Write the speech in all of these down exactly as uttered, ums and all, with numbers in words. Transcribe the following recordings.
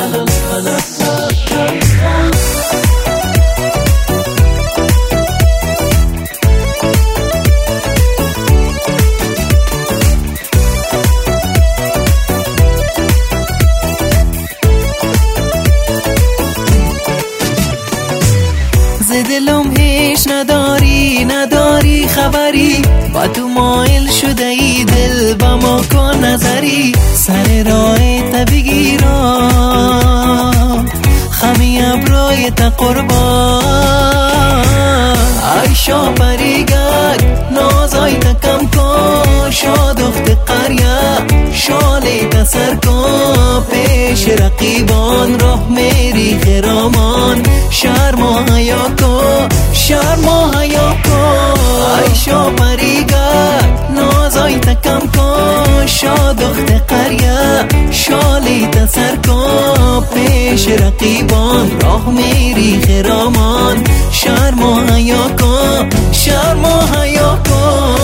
دلم هیچ نداری نداری خبری، با تو مایل شده ای دل با ما کن نظری، سر راه تا بگیرم خمی ابروی تا قربان، عیشا پریگک نازای تا کم کن، شاد اخت قریه شالی تا سر کن، پیش رقیبان راه میری خرامان، شرم و حیا کن شرم و حیا کن، عیشا پریگک نازای تا کم کن، شاد اخت قریه شالی تا سر کن، پیش رقیبان راه میری خرامان، شرم و حیا کن شرم و حیا کن.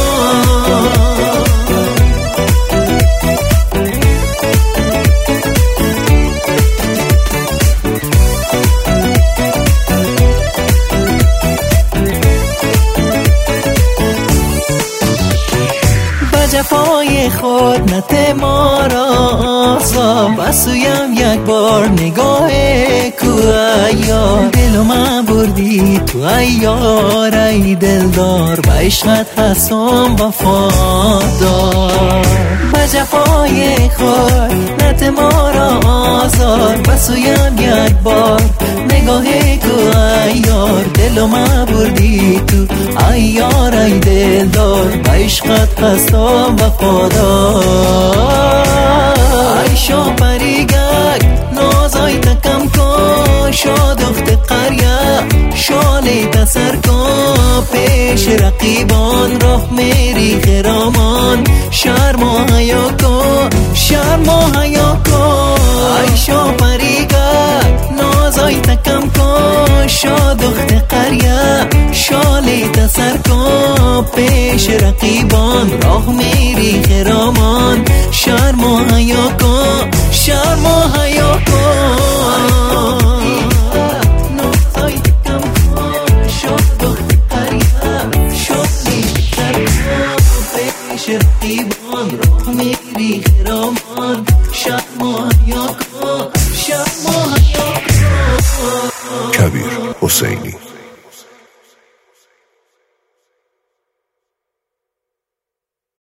جفای خود نته ما را آسا، بسویم یک بار نگاه کویا، دل ما بردی تو ایار ای دلدار، با عشقت هستم وفادار، با جفای خود نته ما را آزار، بسویم یک بار نگاه کویا، دل ما بردی تو ایار ای دلدار، با عشقت هستم وفادار، عیشا پریگک نازای تا کم کن، شاد اخت قریه شالی تا سر کن، پیش رقیبان راه میری خرامان، شرم و حیا کن شرم و حیا کن، عیشا پریگک نازای تا کم کن، شاد اخت قریه شالی تا سر کن، پیش رقیبان راه میری خرامان، شرم و حیا کن شرم و حیا کن، نازای تا کم کن، شاد اخت قریه شالی تا سر کن، پیش رقیبان راه میری خرامان، شرم و حیا کن شرم و حیا کن. کبیر حسینی.